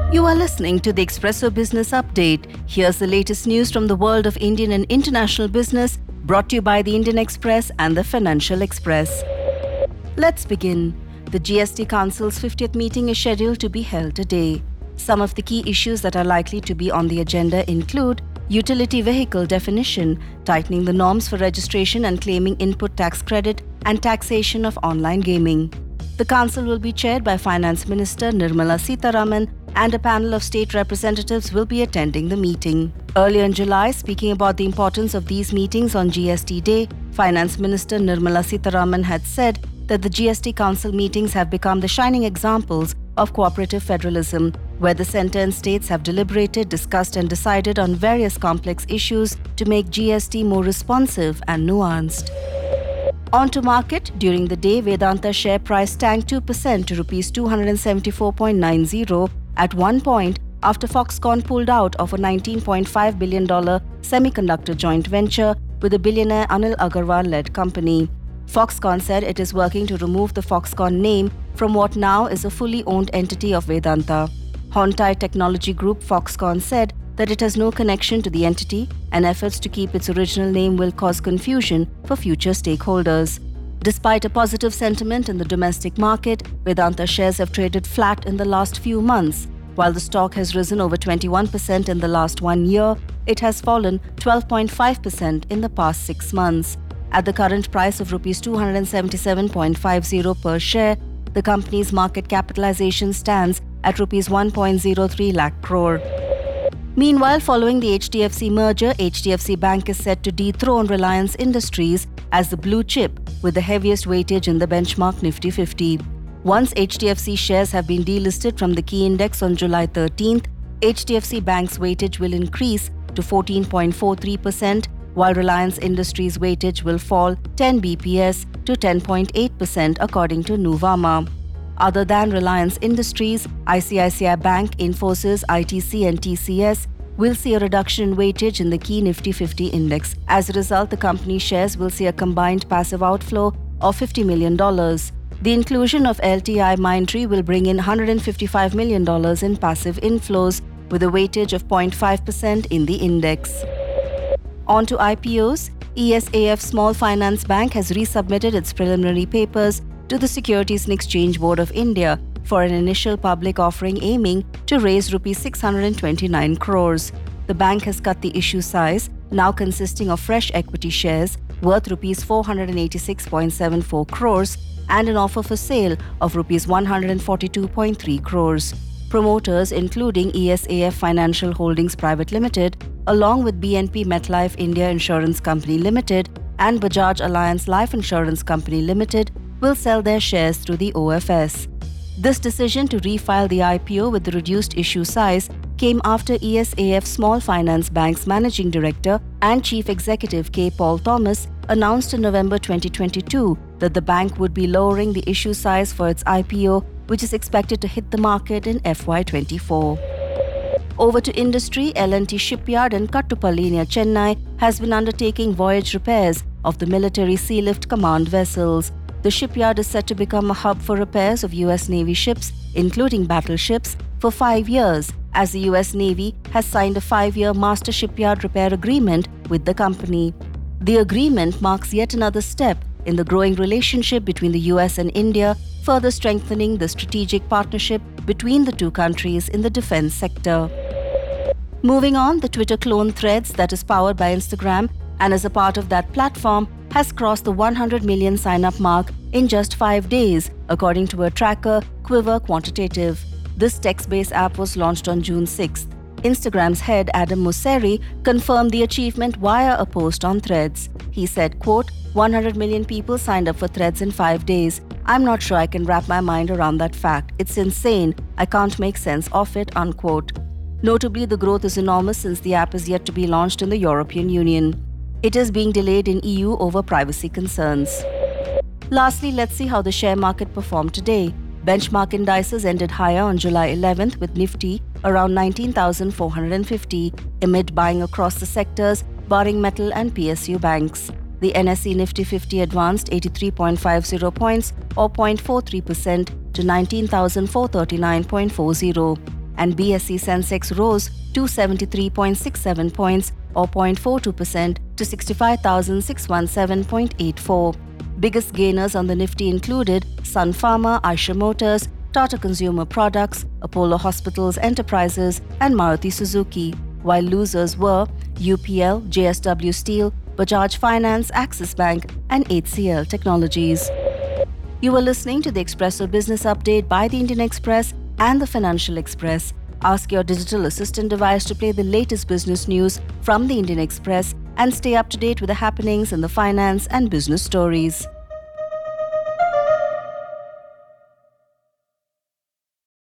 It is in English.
You are listening to the Expresso Business Update. Here's the latest news from the world of Indian and international business, brought to you by the Indian Express and the Financial Express. Let's begin. The GST Council's 50th meeting is scheduled to be held today. Some of the key issues that are likely to be on the agenda include utility vehicle definition, tightening the norms for registration and claiming input tax credit, and taxation of online gaming. The council will be chaired by Finance Minister Nirmala Sitharaman, and a panel of state representatives will be attending the meeting. Earlier in July, speaking about the importance of these meetings on GST Day, Finance Minister Nirmala Sitharaman had said that the GST Council meetings have become the shining examples of cooperative federalism, where the centre and states have deliberated, discussed and decided on various complex issues to make GST more responsive and nuanced. On to market. During the day, Vedanta share price tanked 2% to Rs 274.90 at one point after Foxconn pulled out of a $19.5 billion semiconductor joint venture with the billionaire Anil Agarwal-led company. Foxconn said it is working to remove the Foxconn name from what now is a fully owned entity of Vedanta. Hontai Technology Group Foxconn said that it has no connection to the entity and efforts to keep its original name will cause confusion for future stakeholders. Despite a positive sentiment in the domestic market, Vedanta shares have traded flat in the last few months. While the stock has risen over 21% in the last 1 year, it has fallen 12.5% in the past 6 months. At the current price of Rs 277.50 per share, the company's market capitalization stands at Rs 1.03 lakh crore. Meanwhile, following the HDFC merger, HDFC Bank is set to dethrone Reliance Industries as the blue chip with the heaviest weightage in the benchmark Nifty 50. Once HDFC shares have been delisted from the key index on July 13th, HDFC Bank's weightage will increase to 14.43%, while Reliance Industries' weightage will fall 10 BPS to 10.8% according to Nuvama. Other than Reliance Industries, ICICI Bank, Infosys, ITC and TCS will see a reduction in weightage in the key Nifty 50 index. As a result, the company shares will see a combined passive outflow of $50 million. The inclusion of LTI Mindtree will bring in $155 million in passive inflows with a weightage of 0.5% in the index. On to IPOs. ESAF Small Finance Bank has resubmitted its preliminary papers to the Securities and Exchange Board of India for an initial public offering aiming to raise Rs 629 crores. The bank has cut the issue size, now consisting of fresh equity shares worth Rs 486.74 crores and an offer for sale of Rs 142.3 crores. Promoters, including ESAF Financial Holdings Private Limited, along with BNP MetLife India Insurance Company Limited and Bajaj Alliance Life Insurance Company Limited, will sell their shares through the OFS. This decision to refile the IPO with the reduced issue size came after ESAF Small Finance Bank's Managing Director and Chief Executive K. Paul Thomas announced in November 2022 that the bank would be lowering the issue size for its IPO, which is expected to hit the market in FY24. Over to industry. L&T Shipyard in Kattupalli near Chennai has been undertaking voyage repairs of the military Sealift Command vessels. The shipyard is set to become a hub for repairs of US Navy ships, including battleships, for 5 years, as the US Navy has signed a 5-year master shipyard repair agreement with the company. The agreement marks yet another step in the growing relationship between the US and India, further strengthening the strategic partnership between the two countries in the defense sector. Moving on, the Twitter clone Threads, that is powered by Instagram and as a part of that platform, has crossed the 100 million sign-up mark in just 5 days, according to a tracker, Quiver Quantitative. This text-based app was launched on June 6th. Instagram's head, Adam Mosseri, confirmed the achievement via a post on Threads. He said, quote, 100 million people signed up for Threads in 5 days. I'm not sure I can wrap my mind around that fact. It's insane. I can't make sense of it, unquote. Notably, the growth is enormous since the app is yet to be launched in the European Union. It is being delayed in EU over privacy concerns. Lastly, let's see how the share market performed today. Benchmark indices ended higher on July 11th with Nifty around 19,450 amid buying across the sectors, barring metal and PSU banks. The NSE Nifty 50 advanced 83.50 points or 0.43% to 19,439.40. and BSE Sensex rose 273.67 points or 0.42% to 65,617.84. Biggest gainers on the Nifty included Sun Pharma, Eicher Motors, Tata Consumer Products, Apollo Hospitals Enterprises, and Maruti Suzuki, while losers were UPL, JSW Steel, Bajaj Finance, Axis Bank, and HCL Technologies. You were listening to the Expresso Business Update by the Indian Express and the Financial Express. Ask your digital assistant device to play the latest business news from the Indian Express and stay up to date with the happenings in the finance and business stories.